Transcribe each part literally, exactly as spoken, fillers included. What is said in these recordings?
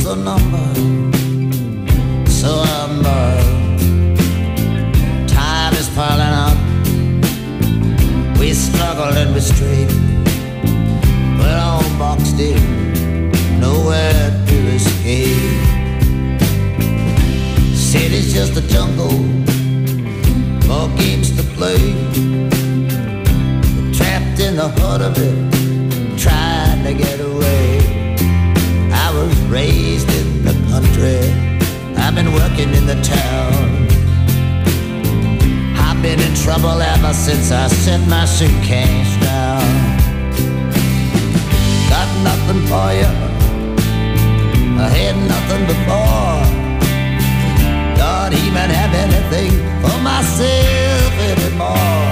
the number, so I'm uh, time is piling up. We struggled and we strayed, we're all boxed in, nowhere to escape. City's just a jungle, more games to play. We're trapped in the heart of it, trying to get away. I was raised in the country, I've been working in the town. I've been in trouble ever since I set my suitcase down. Got nothing for you, I had nothing before. Don't even have anything for myself anymore.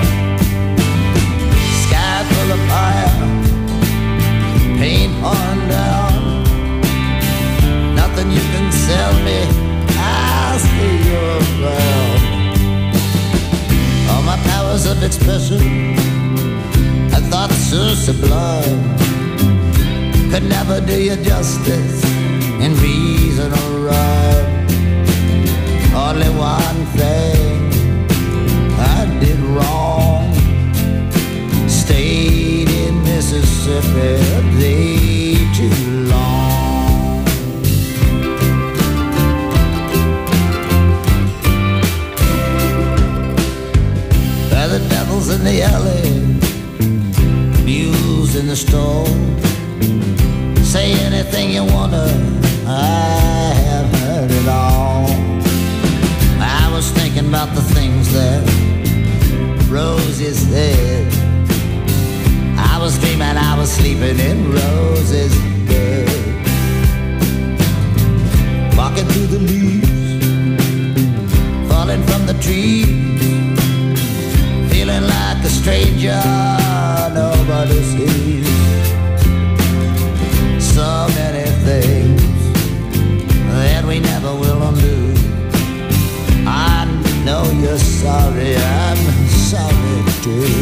Sky full of fire, paint pouring down. Nothing you can sell me, I'll stay around. All my powers of expression, I thought so sublime, could never do you justice in reason or rhyme. Only one thing I did wrong, stayed in Mississippi a day too long. Where the devil's in the alley, mules in the store. Say anything you wanna, I have heard it all. I was thinking about the things that Roses said. I was dreaming I was sleeping in Rose's bed. Walking through the leaves, falling from the trees, feeling like a stranger nobody sees. So many things that we never will undo. I know you're sorry, I'm sorry too.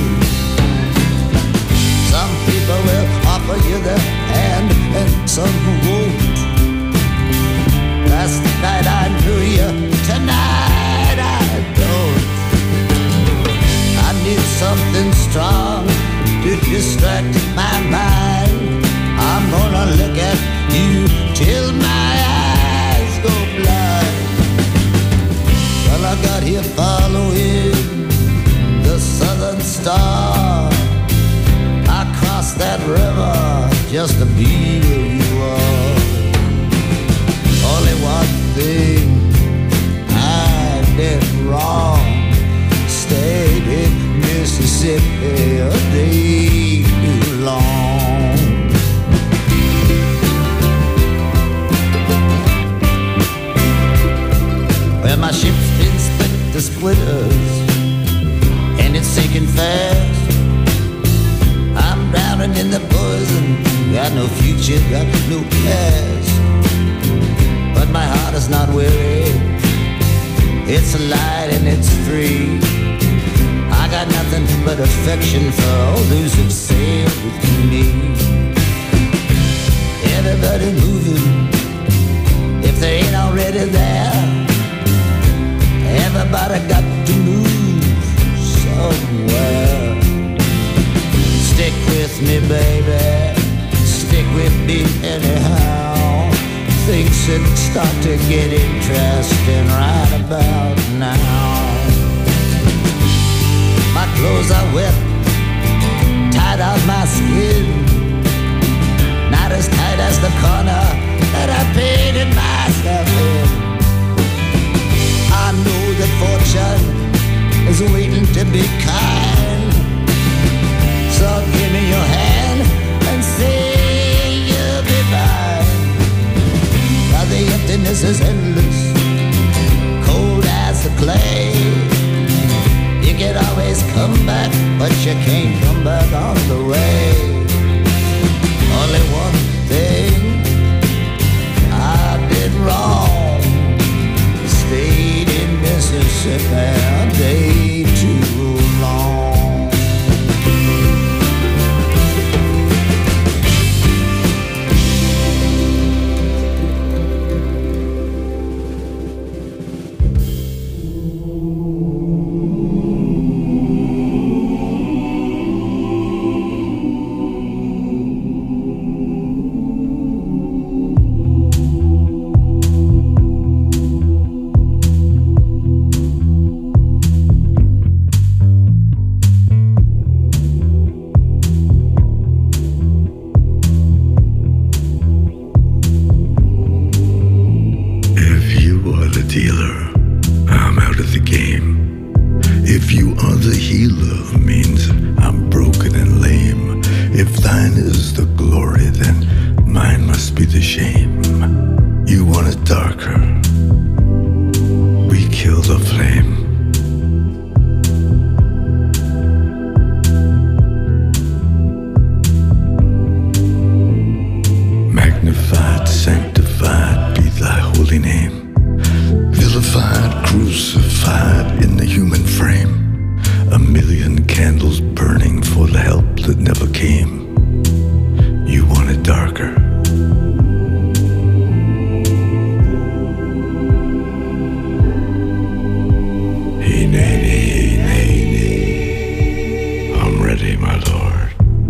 Some people will offer you their hand and some won't. Last night I knew you, tonight I don't. I need something strong to distract my mind. I'm gonna look at you till my eyes go blind. Well, I got here following the southern star. I crossed that river just to be where you are. Only one thing I did wrong, stayed in Mississippi a day too long. Well, my ship's been split to splitters, and it's sinking fast. I'm drowning in the poison, got no future, got no past. But my heart is not weary, it's light and it's free. I got nothing but affection for all those who've sailed with me. Everybody moving, if they ain't already there. Everybody got to move somewhere. Stick with me, baby, stick with me anyhow. Things should start to get interesting right about now. My clothes are wet, tied out my skin, not as tight as the corner that I painted myself in. I know that fortune is waiting to be kind, so give me your hand and say you'll be mine. Now the emptiness is endless, cold as the clay. You can always come back, but you can't come back on the way. Only one thing I did wrong, stayed in Mississippi a day too long. darker, we kill the flame. Magnified, sanctified be thy holy name. Vilified, crucified in the human frame. A million candles burning for the help that never came. You want it darker. Hey, nay, nay, nay, nay. I'm ready, my lord.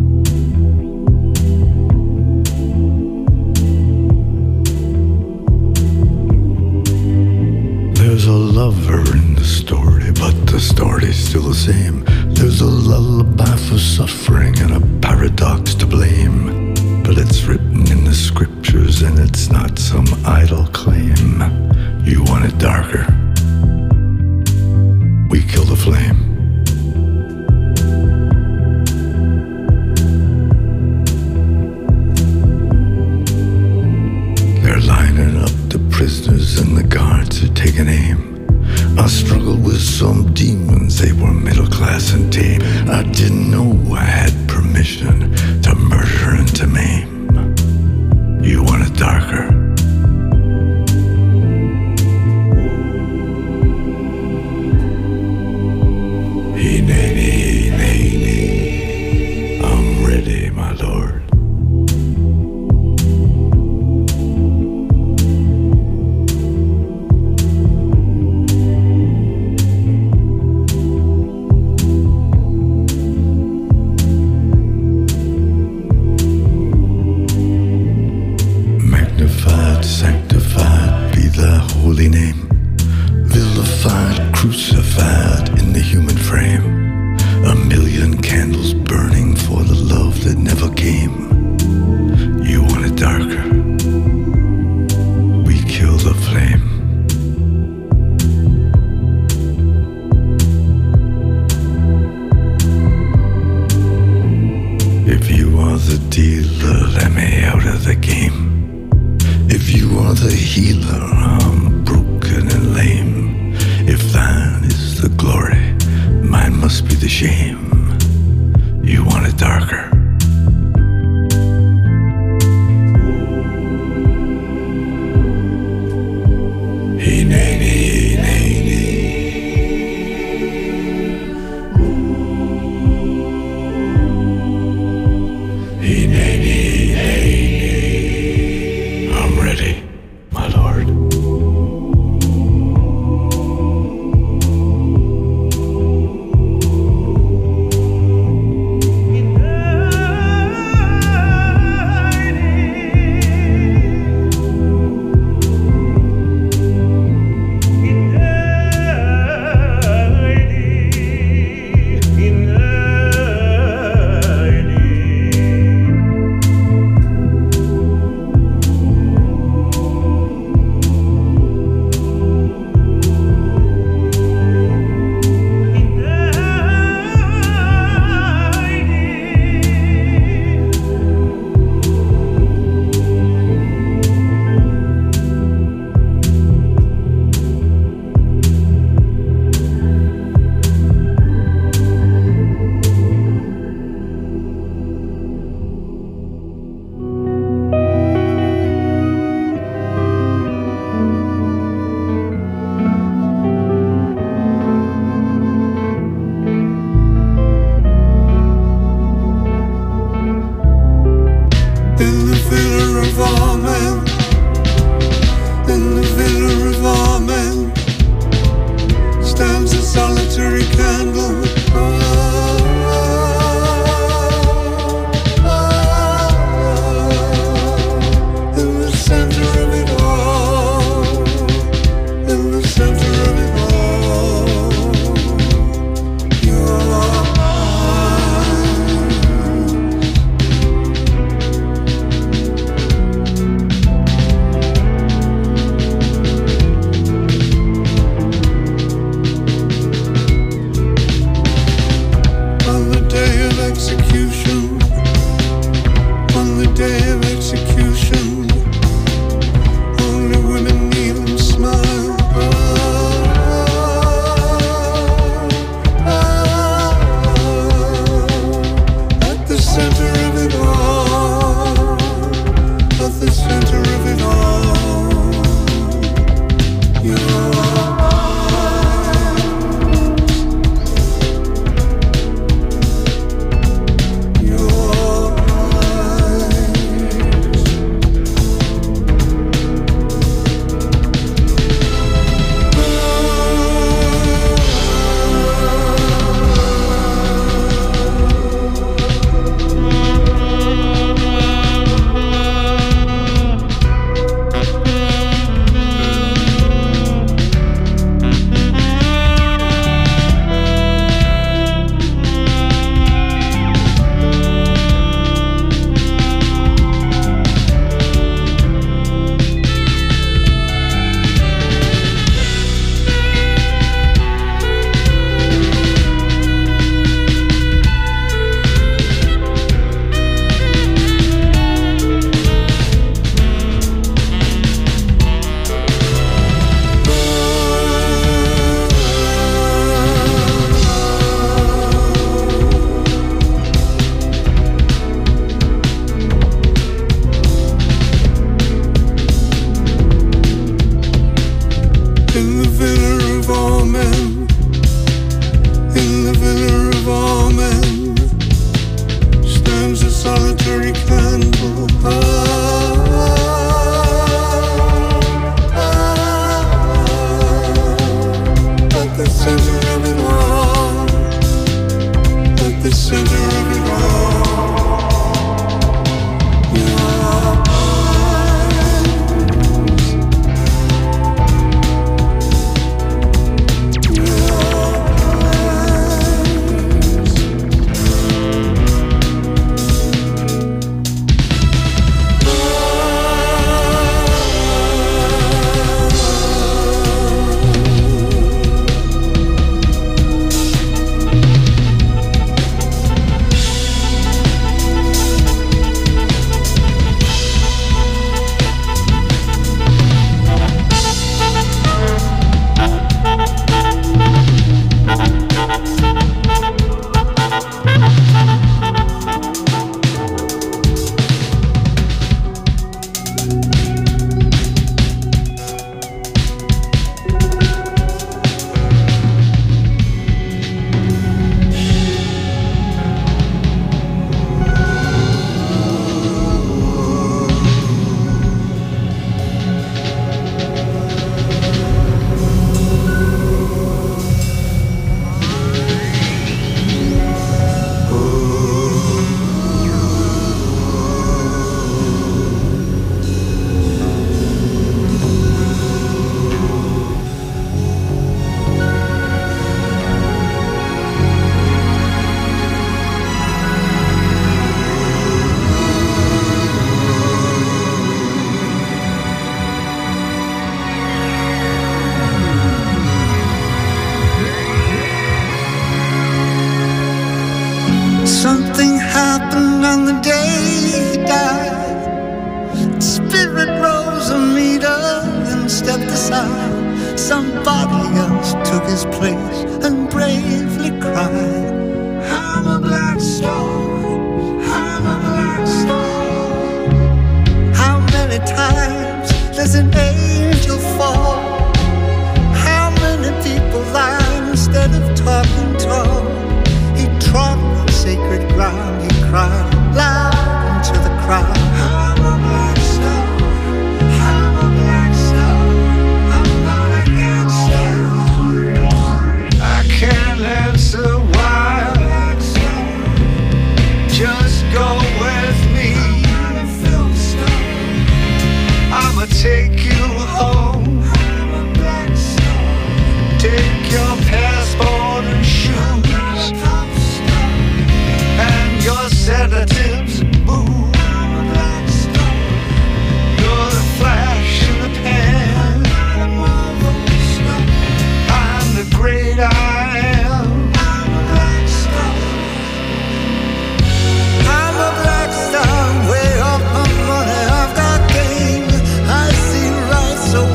There's a lover in the story, but the story's still the same. There's a lullaby for suffering and a paradox to blame. But it's written in the scriptures and it's not some idle claim. You want it darker, we kill the flame. They're lining up the prisoners and the guards are taking aim. I struggled with some demons, they were middle class and tame. I didn't know I had permission to murder and to maim. You want it darker? Hey, nay, nay, nay, nay. I'm ready, my lord. Sanctified be thy holy name. Vilified, crucified in the human frame. A million candles burning for the love that never came. You want it darker, we kill the flame. If you are the dealer, let me out of the game. If you are the healer, I'm broken and lame. If thine is the glory, mine must be the shame. You want it darker, hey, nay, nay, nay, nay. Hey, nay, nay, nay, nay. I'm ready, my lord. on the day he died, the spirit rose a meter and stepped aside. Somebody else took his place and bravely cried, I'm a black star, I'm a black star. How many times does an angel fall? How many people lie instead of talking tall? He trod on sacred ground, he cried loud into the crowd, I'm a black star, I'm a black star, I'm not a gangster. I can't answer why, just go with me, I'ma take you home, take your passport and shoes and your sedatives, boo. You're the flash in the pan, I'm the great I am. I'm a black star, way off my money, I've got game. I see right so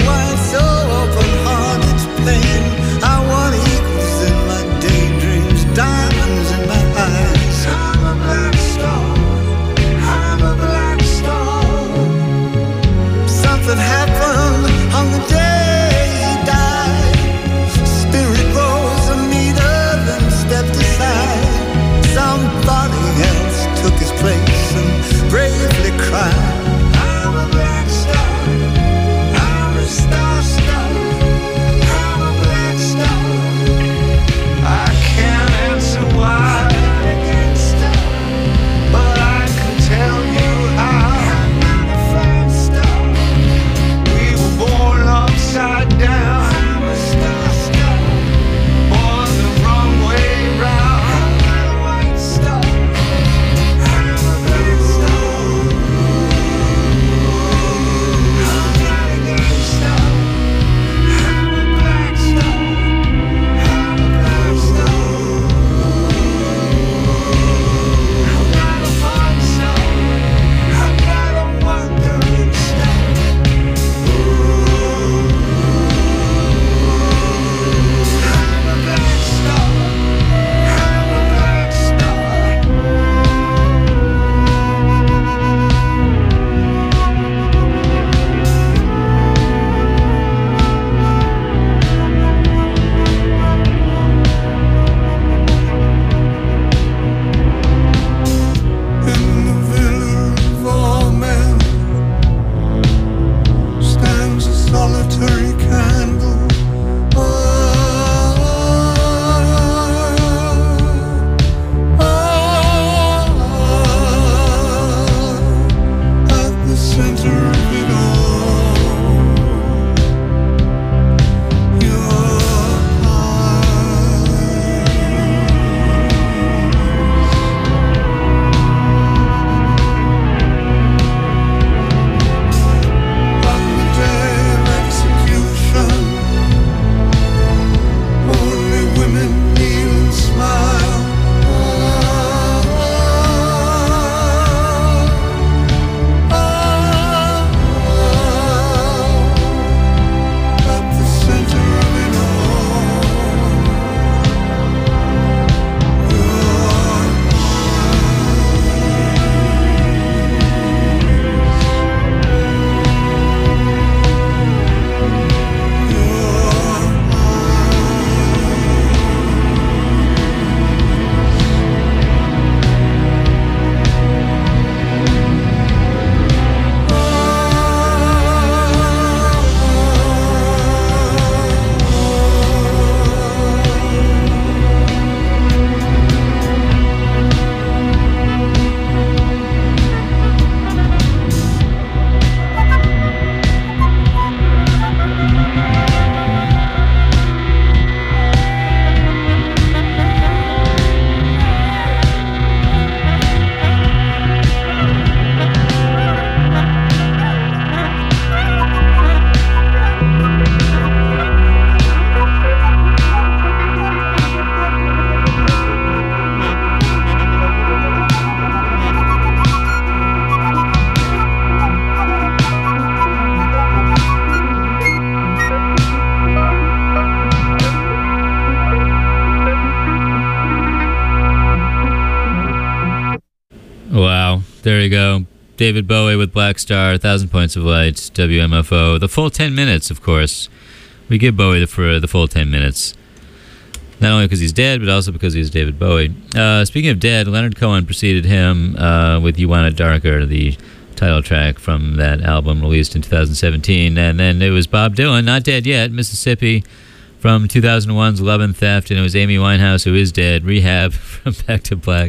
There you go. David Bowie with Black Star, one thousand Points of Light, W M F O. The full ten minutes, of course. We give Bowie the, for the full ten minutes. Not only because he's dead, but also because he's David Bowie. Uh, speaking of dead, Leonard Cohen preceded him uh, with You Want It Darker, the title track from that album released in two thousand seventeen. And then it was Bob Dylan, not dead yet, Mississippi, from two thousand one's Love and Theft. And it was Amy Winehouse, who is dead, Rehab from Back to Black.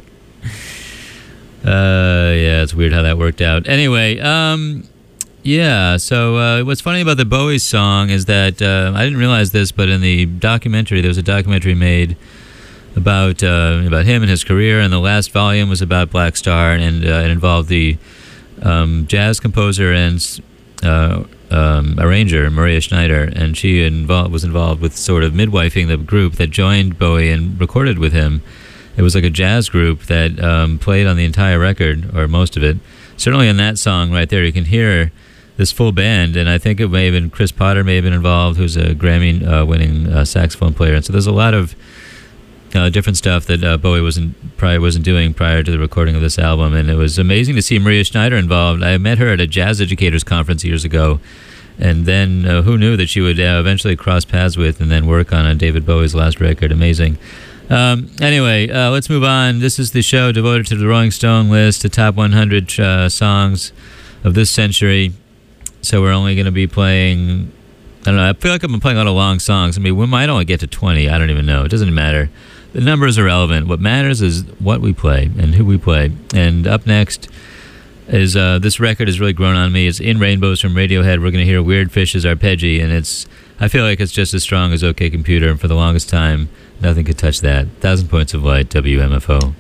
Uh, yeah, it's weird how that worked out. Anyway, um, yeah, so uh, what's funny about the Bowie song is that, uh, I didn't realize this, but in the documentary, there was a documentary made about uh, about him and his career, and the last volume was about Black Star, and uh, it involved the um, jazz composer and uh, um, arranger, Maria Schneider, and she involved, was involved with sort of midwifing the group that joined Bowie and recorded with him. It was like a jazz group that um, played on the entire record, or most of it. Certainly in that song right there, you can hear this full band, and I think it may have been Chris Potter may have been involved, who's a Grammy-winning uh, uh, saxophone player. And so there's a lot of uh, different stuff that uh, Bowie wasn't probably wasn't doing prior to the recording of this album, and it was amazing to see Maria Schneider involved. I met her at a jazz educators conference years ago, and then uh, who knew that she would uh, eventually cross paths with and then work on a David Bowie's last record. Amazing. Um, anyway, uh, let's move on. This is the show devoted to the Rolling Stone list, the top one hundred uh, songs of this century. So we're only going to be playing, I don't know, I feel like I've been playing a lot of long songs. I mean, we might only get to twenty. I don't even know. It doesn't matter. The numbers are irrelevant. What matters is what we play and who we play. And up next is, uh, this record has really grown on me. It's In Rainbows from Radiohead. We're going to hear Weird Fish's Arpeggi, and it's, I feel like it's just as strong as OK Computer, and for the longest time, nothing could touch that. Thousand Points of Light, W M F O.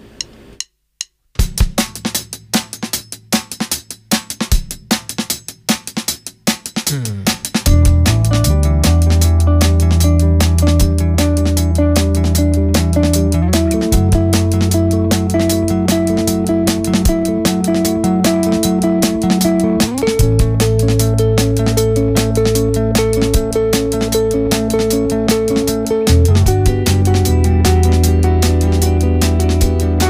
Thank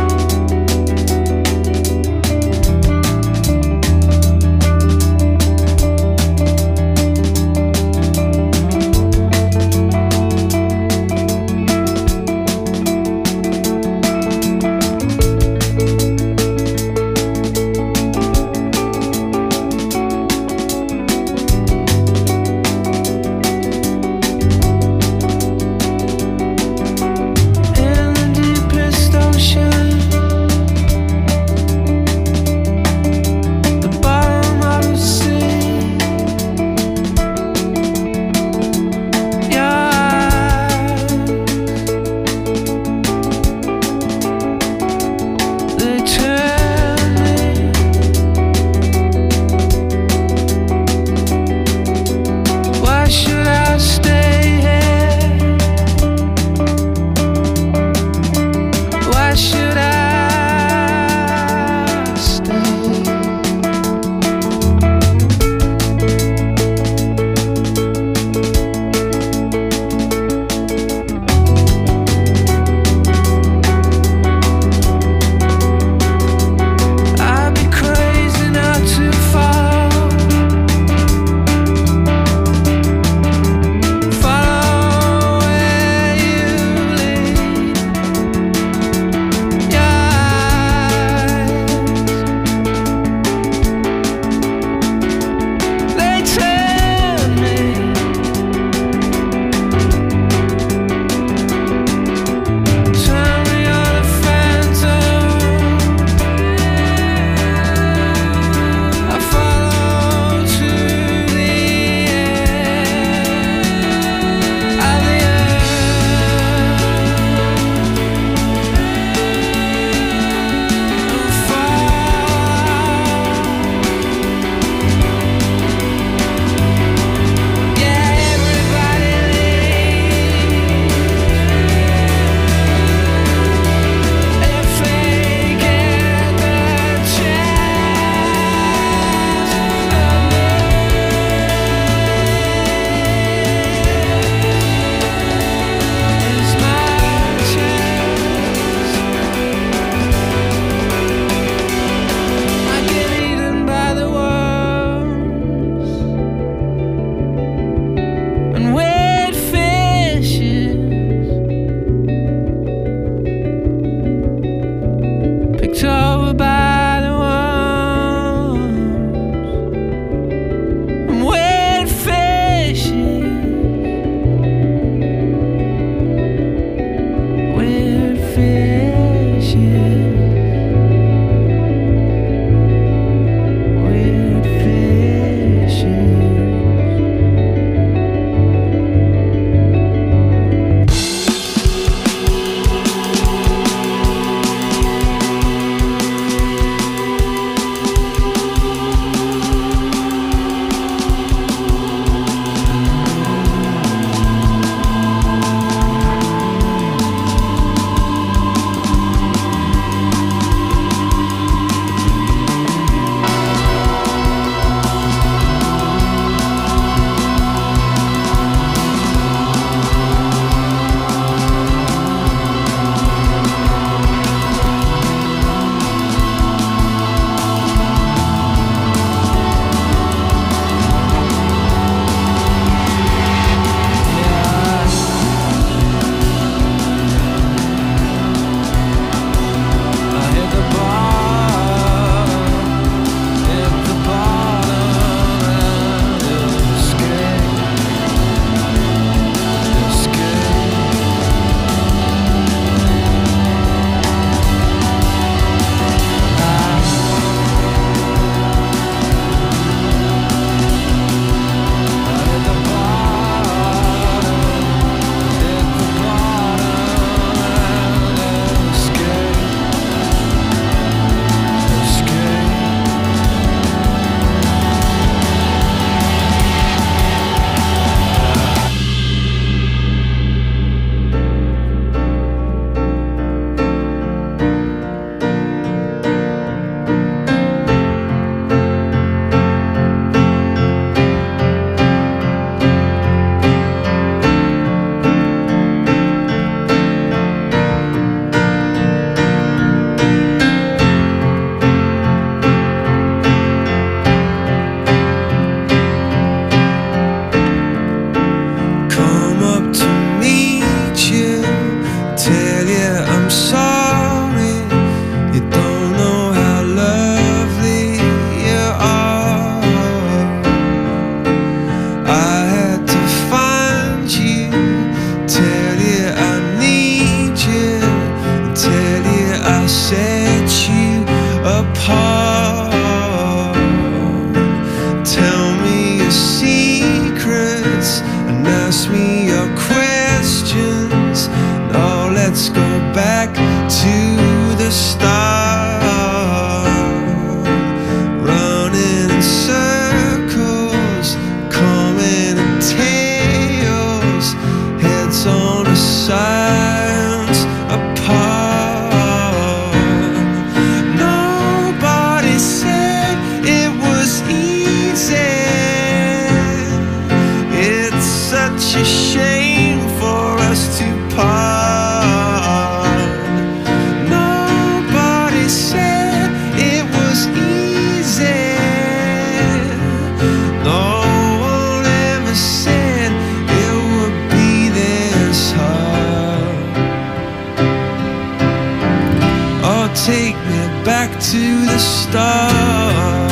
back to the start.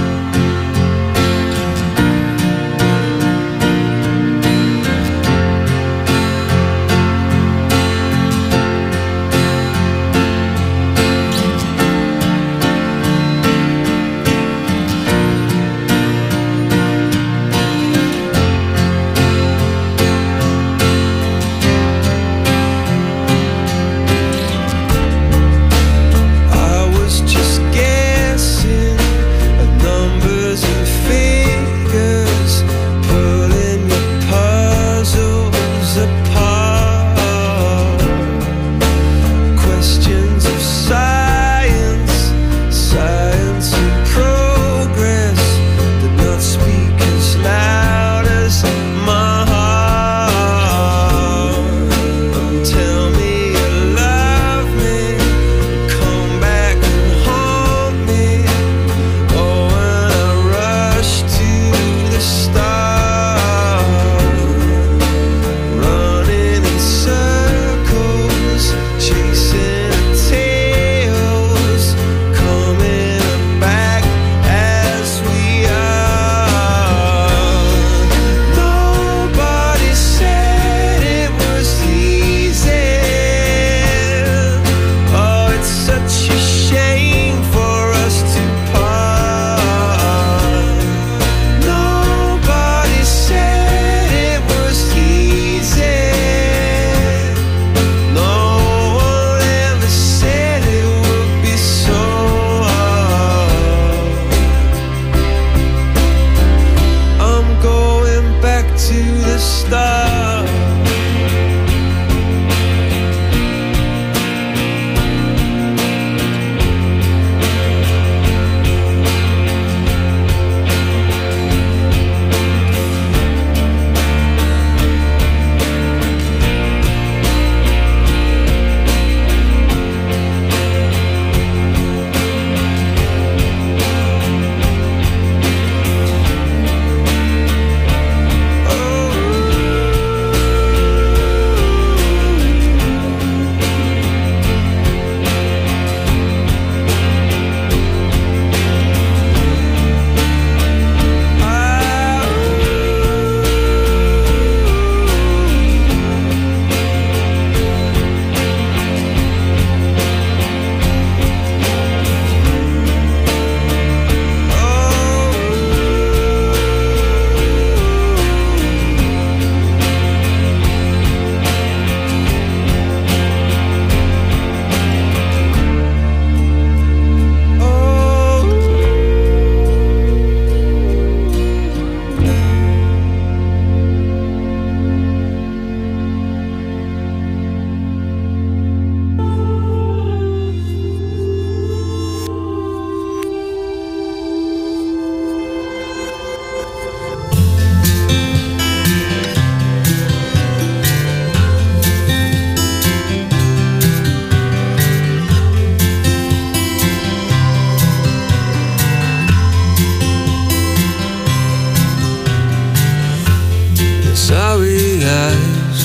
Sorry eyes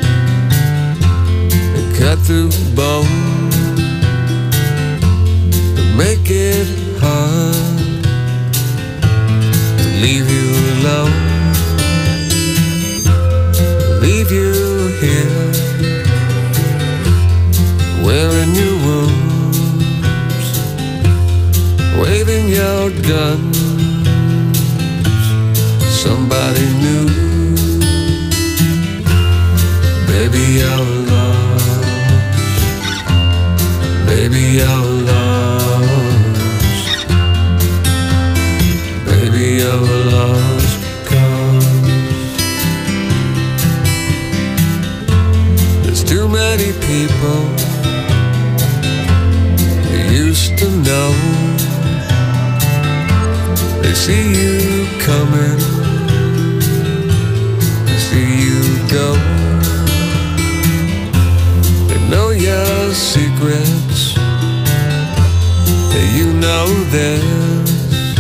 that cut through bone, that make it hard to leave you alone, leave you here, wearing your wounds, waving your guns. Somebody new. Baby, you're lost. Baby, you're lost. Baby, you're lost because there's too many people you used to know. They see you coming, they see you go. Know your secrets, you know this.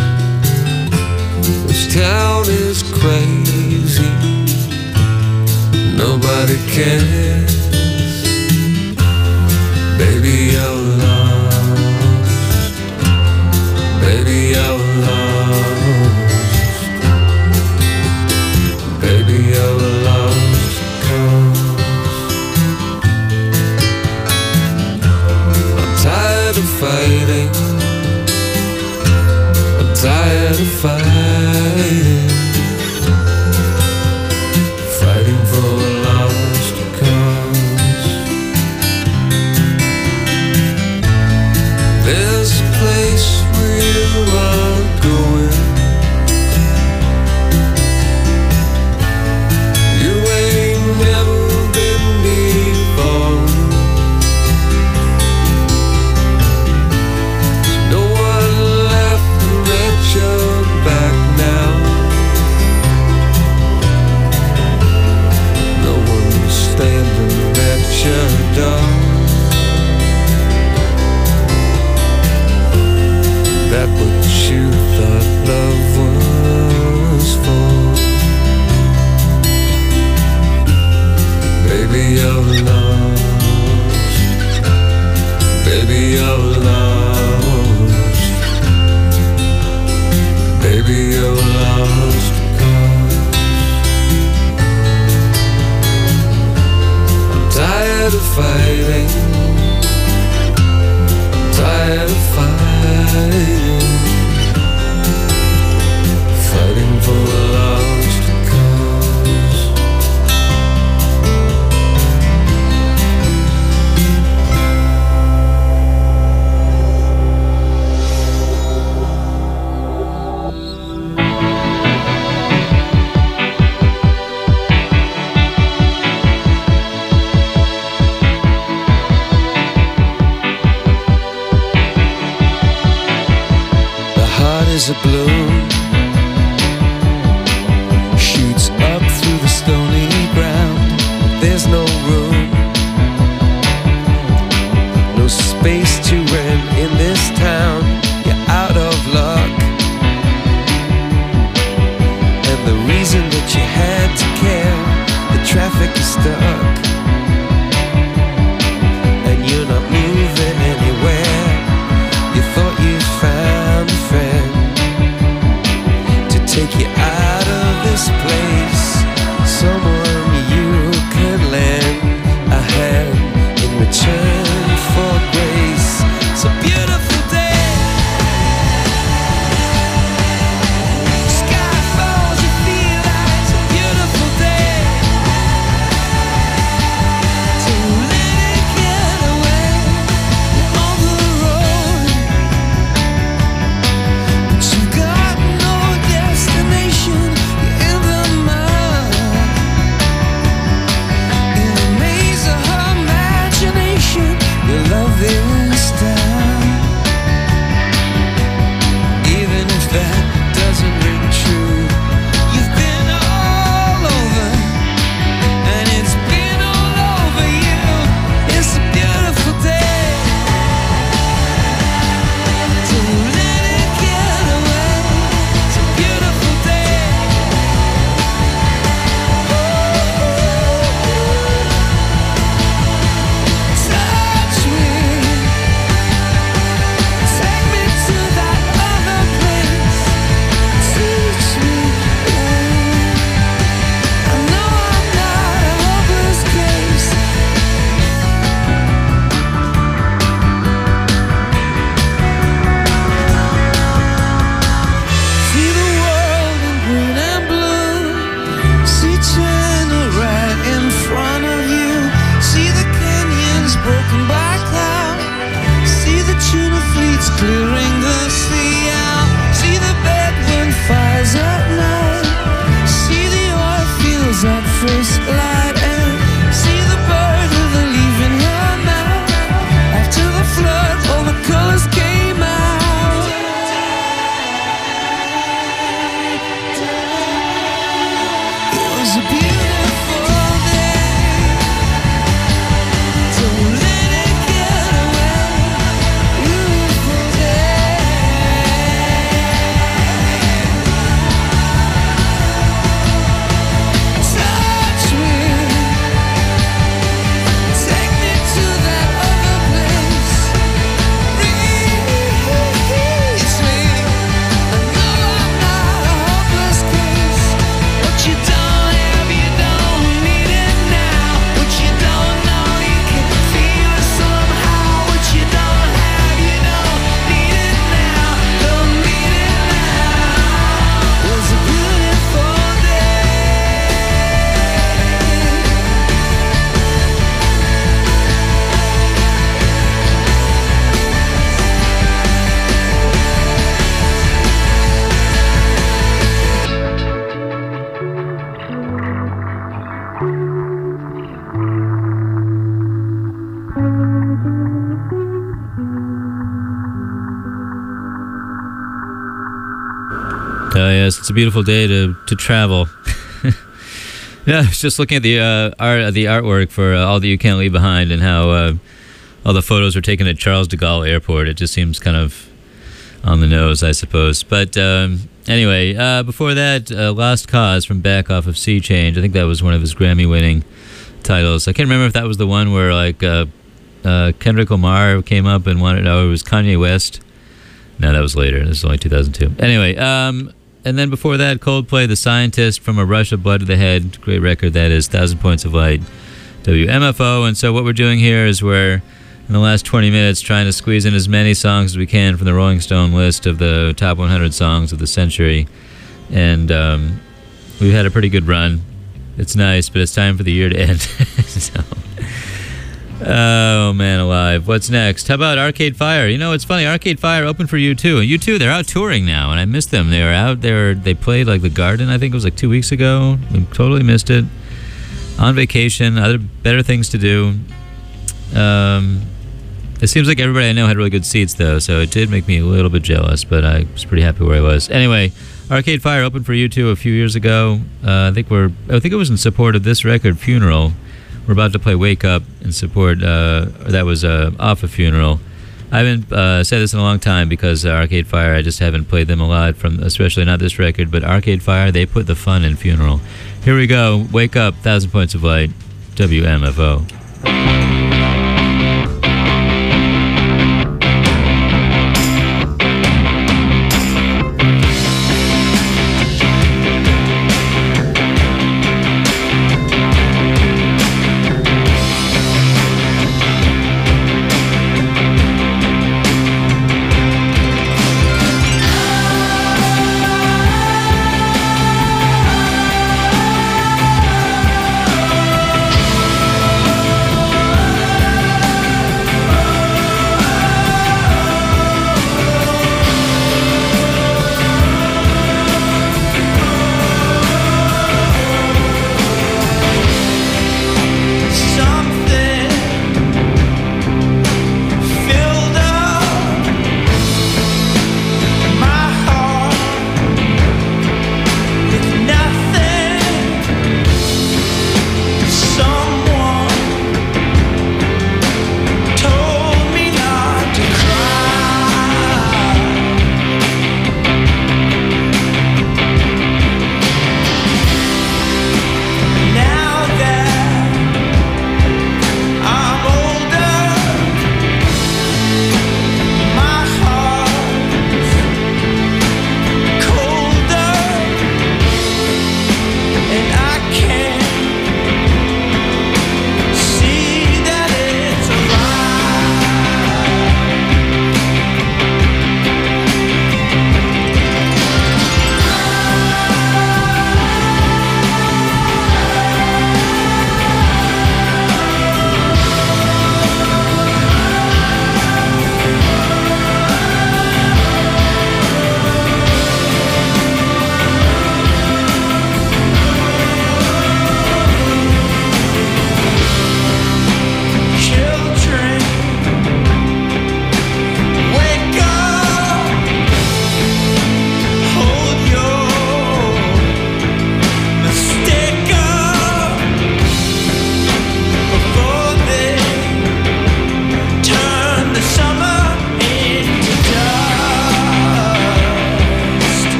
This town is crazy, nobody cares. Baby, you're lost. Baby, you're lost cause I'm tired of fighting, I'm tired of fighting, fighting for a lost cause. There's a place where you are going, you ain't never been before. No one laughing at your back now, no one standing at your door. That what you thought love was for. Baby, you're lost. Baby, you're lost. Baby, you're lost cause I'm tired of fighting, I'm tired of fighting, fighting for a lost cause. The heart is a balloon, shoots up through the stony ground, but there's no room, no space to rent in this town. You're out of luck, and the reason that you had to care, the traffic is stuck, and you're not moving anywhere. You thought you found a friend to take you out of this place, someone you can lend a hand in return for grace. It's a beautiful day, sky falls, you feel like it's a beautiful day. So let it get away on the road, but you got no destination. You're in the mud, in a maze of her imagination. Your love is down, even if that doesn't ring true. You've been all over, and it's been all over you. It's a beautiful day, so let it get away. It's a beautiful day. Touch me, take me to that other place. Teach me, I know I'm not a hopeless case. See the world in green and blue, see China right in front of you, see the canyons broken by cloud, see the tuna fleets clearing the sea out, see the bedroom fires at night, see the oil fields at first light, and see the bird with a leaf in her mouth. After the flood, all the colors came out. It was a beautiful day, so let it get away. Beautiful day. Touch me, Yes, it's a beautiful day to, to travel. Yeah, I was just looking at the uh, art, the artwork for uh, All That You Can't Leave Behind, and how uh, all the photos were taken at Charles de Gaulle Airport. It just seems kind of on the nose, I suppose. But um, anyway, uh, before that, uh, Lost Cause from back off of Sea Change. I think that was one of his Grammy-winning titles. I can't remember if that was the one where like uh, uh, Kendrick Lamar came up and wanted. Oh, it was Kanye West. No, that was later. This is only two thousand two. Anyway, um, and then before that, Coldplay, The Scientist from A Rush of Blood to the Head. Great record that is. Thousand Points of Light, W M F O. And so what we're doing here is we're in the last twenty minutes trying to squeeze in as many songs as we can from the Rolling Stone list of the top one hundred songs of the century. And um, we've had a pretty good run. It's nice, but it's time for the year to end. So, oh, man alive. What's next? How about Arcade Fire? You know, it's funny. Arcade Fire opened for U two. And U two, they're out touring now, and I missed them. They were out there. They played, like, the Garden, I think it was, like, two weeks ago. We totally missed it. On vacation, other better things to do. Um, it seems like everybody I know had really good seats, though, so it did make me a little bit jealous, but I was pretty happy where I was. Anyway, Arcade Fire opened for U two a few years ago. Uh, I think we're. I think it was in support of this record, Funeral. We're about to play Wake Up in support. Uh, or that was uh, off of Funeral. I haven't uh, said this in a long time because uh, Arcade Fire. I just haven't played them a lot from, especially not this record. But Arcade Fire, they put the fun in Funeral. Here we go. Wake Up, Thousand Points of Light, W M F O. Oh,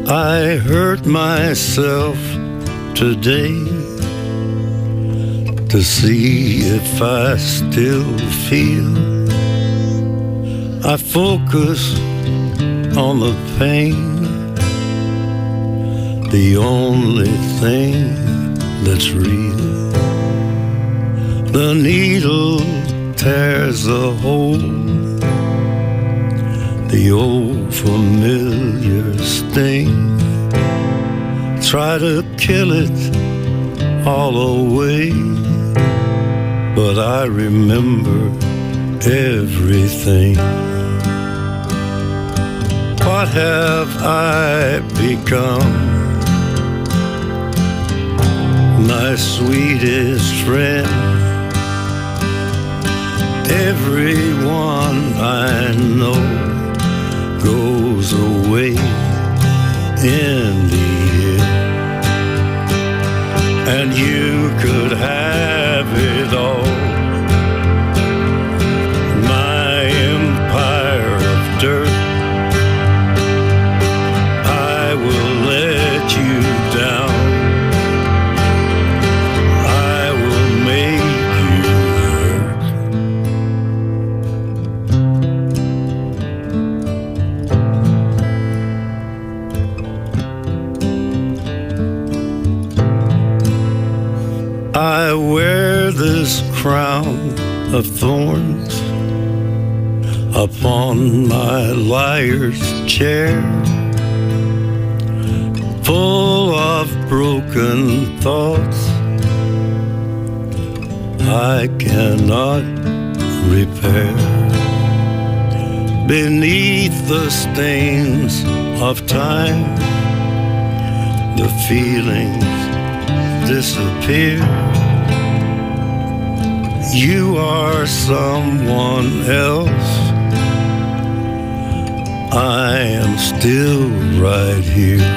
I hurt myself today to see if I still feel. I focus on the pain, the only thing that's real. The needle tears a hole, the old familiar sting. Try to kill it all away, but I remember everything. What have I become? My sweetest friend. Everyone I know goes away in the end, and you could have it all. My empire of dirt, I will let you down. I will make you hurt. I wear this crown of thorns upon my liar's chair, full of broken thoughts I cannot repair. Beneath the stains of time, the feelings disappear. You are someone else, I am still right here.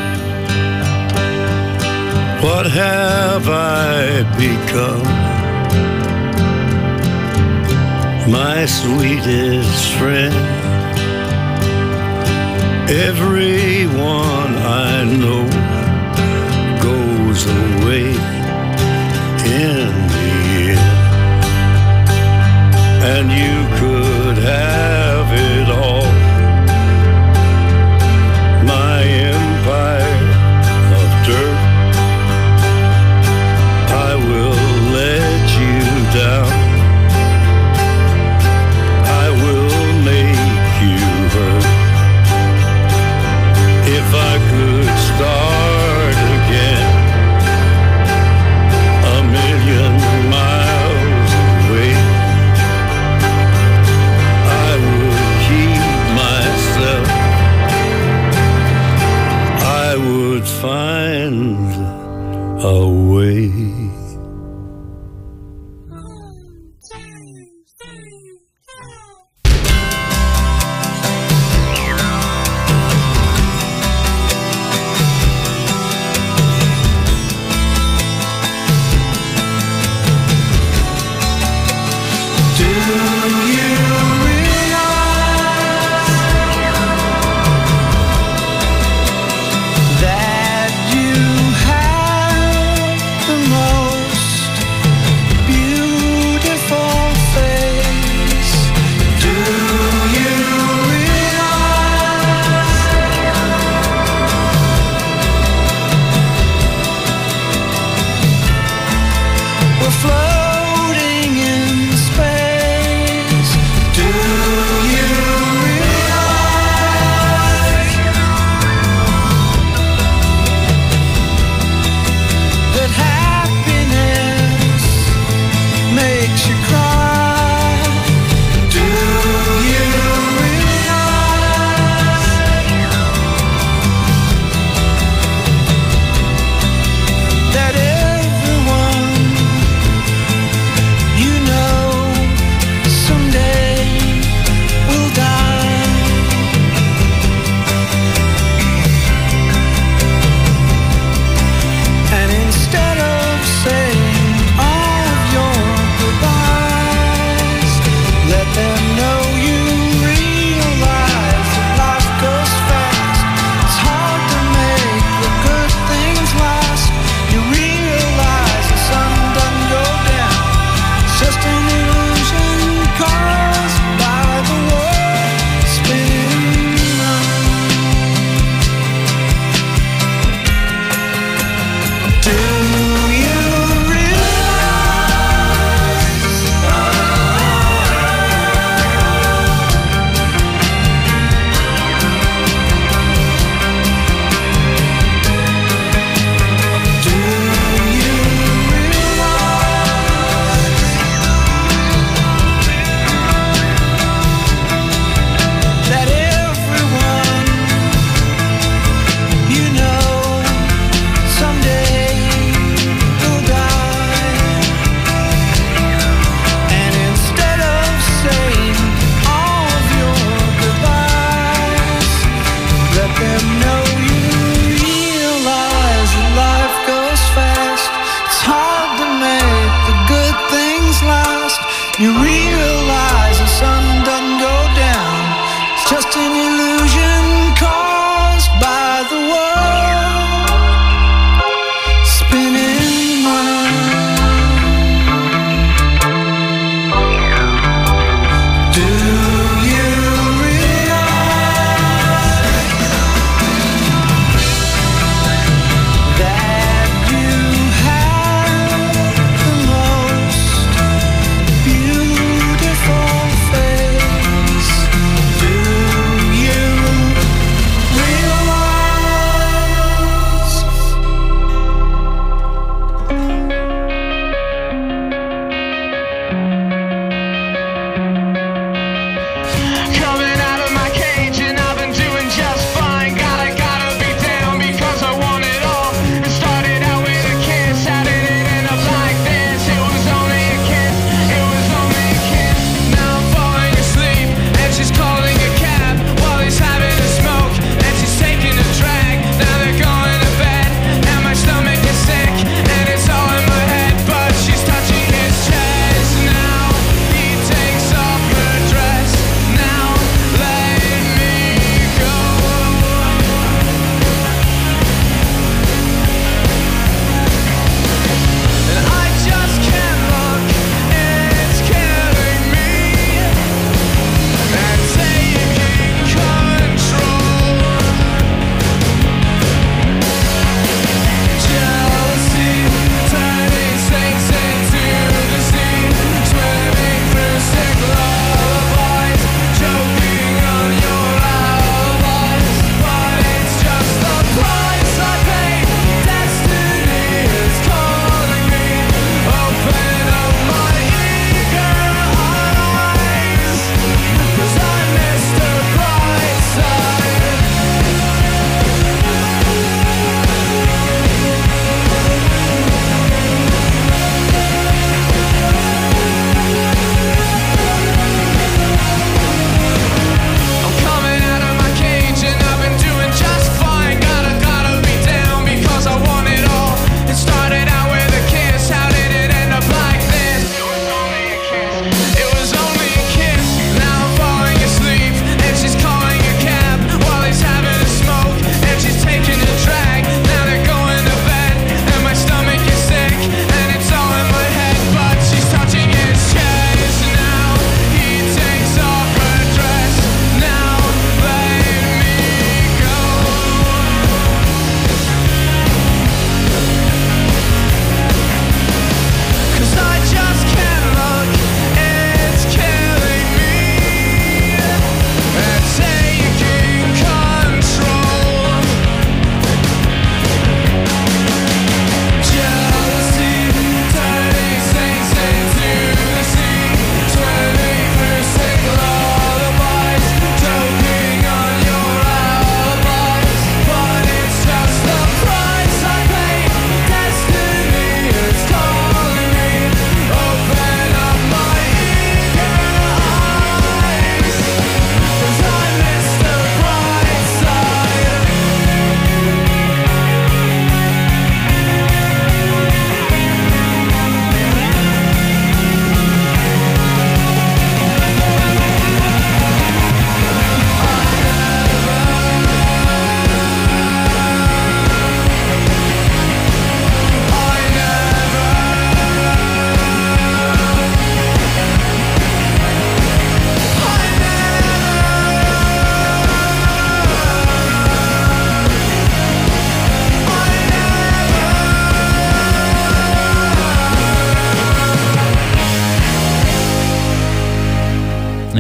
What have I become? My sweetest friend. Everyone I know goes away in the end, and you could have it all. My empire of dirt, I will let you down. I will make you hurt. If I could start again, a million miles away, I would keep myself. I would find a way. That you have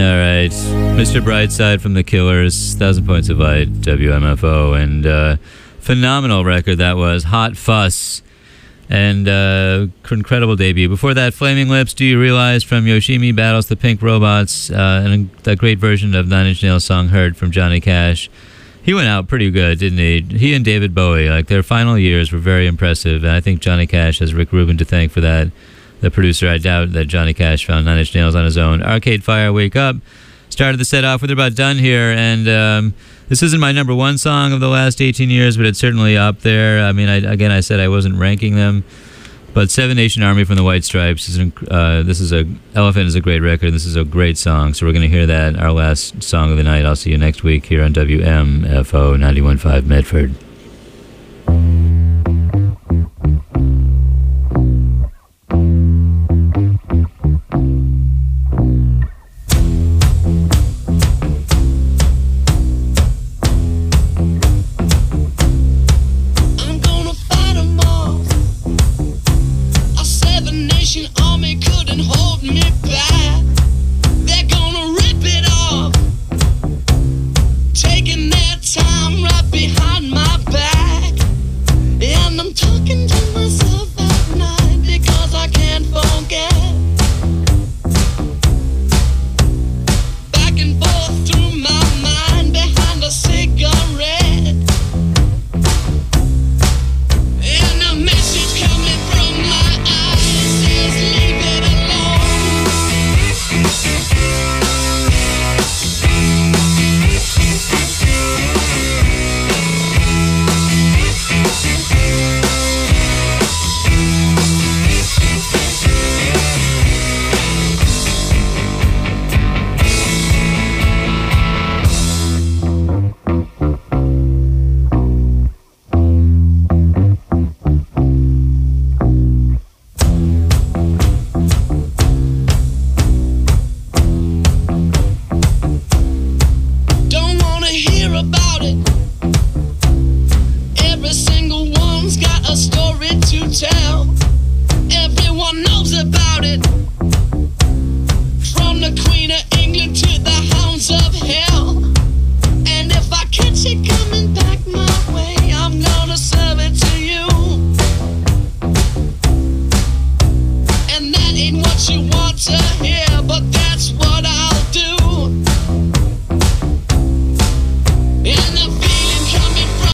right. Mister Brightside from The Killers, Thousand Points of Light, W M F O, and uh, phenomenal record that was. Hot Fuss, and uh, incredible debut. Before that, Flaming Lips, Do You Realize from Yoshimi Battles the Pink Robots, uh, and a, that great version of Nine Inch Nails song Hurt from Johnny Cash. He went out pretty good, didn't he? He and David Bowie, like their final years were very impressive, and I think Johnny Cash has Rick Rubin to thank for that. The producer, I doubt that Johnny Cash found Nine Inch Nails on his own. Arcade Fire, Wake Up. Started the set off with They're About Done here, and um, this isn't my number one song of the last eighteen years, but it's certainly up there. I mean, I, again, I said I wasn't ranking them, but Seven Nation Army from the White Stripes is an, uh, this is a Elephant is a great record. This is a great song, so we're going to hear that, our last song of the night. I'll see you next week here on W M F O ninety-one point five Medford.